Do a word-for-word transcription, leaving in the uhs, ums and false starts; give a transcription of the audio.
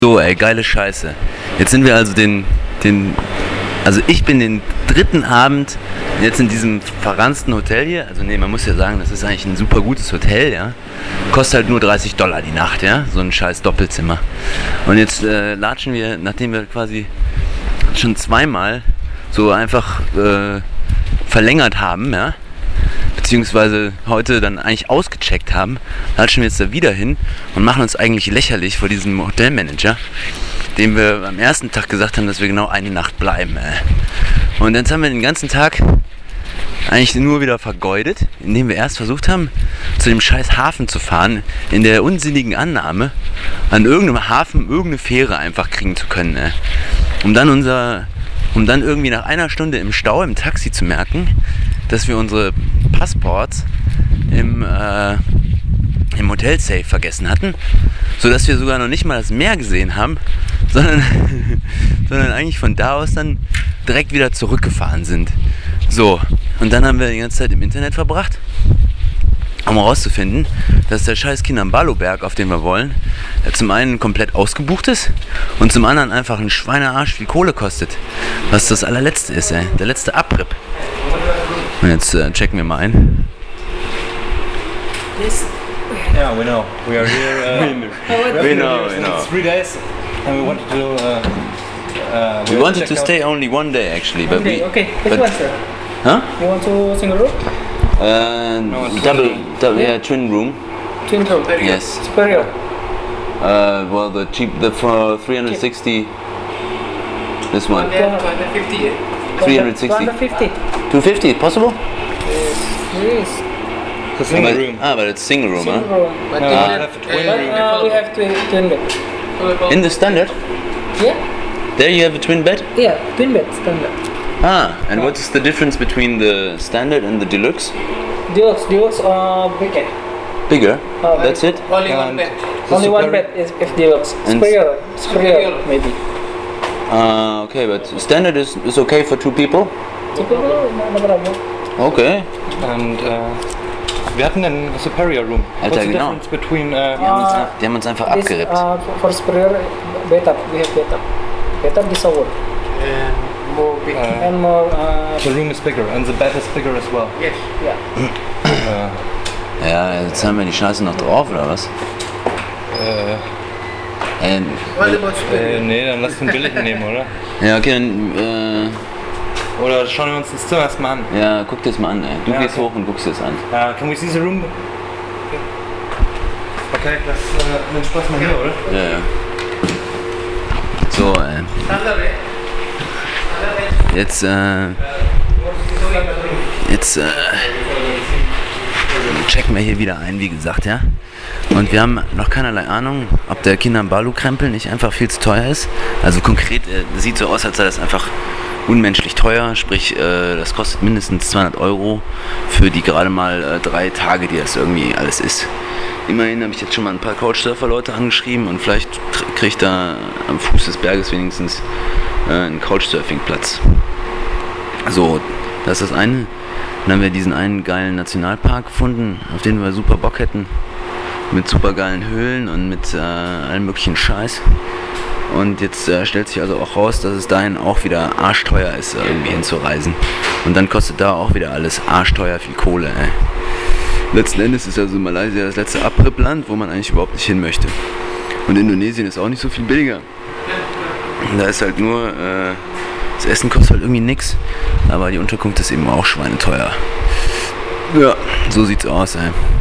So, ey, geile Scheiße. Jetzt sind wir also den, den, also ich bin den dritten Abend jetzt in diesem verransten Hotel hier. Also nee, man muss ja sagen, das ist eigentlich ein super gutes Hotel, ja. Kostet halt nur dreißig Dollar die Nacht, ja. So ein scheiß Doppelzimmer. Und jetzt äh, latschen wir, nachdem wir quasi schon zweimal so einfach äh, verlängert haben, ja. Beziehungsweise heute dann eigentlich ausgecheckt haben, latschen wir jetzt da wieder hin und machen uns eigentlich lächerlich vor diesem Hotelmanager, dem wir am ersten Tag gesagt haben, dass wir genau eine Nacht bleiben. Äh. Und jetzt haben wir den ganzen Tag eigentlich nur wieder vergeudet, indem wir erst versucht haben, zu dem scheiß Hafen zu fahren, in der unsinnigen Annahme, an irgendeinem Hafen irgendeine Fähre einfach kriegen zu können. Äh. Um dann unser, um dann irgendwie nach einer Stunde im Stau im Taxi zu merken, dass wir unsere Passports im, äh, im Hotel-Safe vergessen hatten, sodass wir sogar noch nicht mal das Meer gesehen haben, sondern, sondern eigentlich von da aus dann direkt wieder zurückgefahren sind. So, und dann haben wir die ganze Zeit im Internet verbracht, um herauszufinden, dass der scheiß Kinabalu-Berg, auf den wir wollen, zum einen komplett ausgebucht ist und zum anderen einfach ein Schweinearsch viel Kohle kostet. Was das allerletzte ist, ey. Der letzte Abripp. Und jetzt äh, checken wir mal ein. Yes. Yeah, we know. We are here. Uh, We know, we know. Three days, and we wanted to. Uh, uh, We wanted to check stay only one day actually, but Okay, we. okay. Which but- one, sir? Huh? You want to single room? Uh, No, twin double, room. double, yeah, twin room. Twin room. Yes. Superior. Uh, well, the cheap, the for three hundred sixty. This one. three hundred sixty. two hundred fifty. two fifty, possible? Yes. the single but, room. Ah, but it's single room, Single huh? room. But Ah. we have a twin But room. uh, we have twin, twin bed. In the standard? Yeah? There you have a twin bed? Yeah, twin bed standard. Ah, and what is the difference between the standard and the deluxe? Deluxe, deluxe uh, bigger. Bigger? Oh, That's it? Only one And bed. the Only one superior- bed is if deluxe. And- Superior, superior, Superior. maybe. Uh, okay, but standard is, is okay for two people? Superior, no problem. Okay. And uh, wir hatten einen superior room. Alter, What's the genau. difference between? Uh, Uh, Die haben uns einfach This, abgerippt. uh, for- for superior, better. We have better. Better this hour. And more big. uh, And more, uh, the room is bigger and the bed is bigger as well. Yes. yeah. Uh, Ja, jetzt haben wir die Scheiße noch drauf, oder was? äh, Ähm, What about äh, superior? nee, dann lass den billigen nehmen, oder? ja, okay, dann, äh, Oder schauen wir uns das Zimmer erstmal an. ja, guck dir das mal an, ey. Du Ja, gehst okay. hoch und guckst dir das an. Uh, can we see the room? Okay, das äh, dann sprechen wir hier, oder? Ja, ja. So, äh, Standard bed. jetzt, äh, jetzt, äh, checken wir hier wieder ein, wie gesagt, ja. Und wir haben noch keinerlei Ahnung, ob der Kinabalu-Krempel nicht einfach viel zu teuer ist. Also konkret, äh, sieht so aus, als sei das einfach unmenschlich teuer, sprich, äh, das kostet mindestens zweihundert Euro für die gerade mal äh, drei Tage, die das irgendwie alles ist. Immerhin habe ich jetzt schon mal ein paar Couchsurfer-Leute angeschrieben und vielleicht kriege ich da am Fuß des Berges wenigstens äh, einen Couchsurfing-Platz. So, das ist das eine. Dann haben wir diesen einen geilen Nationalpark gefunden, auf den wir super Bock hätten. Mit super geilen Höhlen und mit äh, allem möglichen Scheiß. Und jetzt äh, stellt sich also auch raus, dass es dahin auch wieder arschteuer ist, irgendwie hinzureisen. Und dann kostet da auch wieder alles arschteuer viel Kohle, ey. Letzten Endes ist also Malaysia das letzte Abrippland, wo man eigentlich überhaupt nicht hin möchte. Und Indonesien ist auch nicht so viel billiger. Da ist halt nur, äh, das Essen kostet halt irgendwie nix, aber die Unterkunft ist eben auch schweineteuer. Ja, so sieht's aus, ey.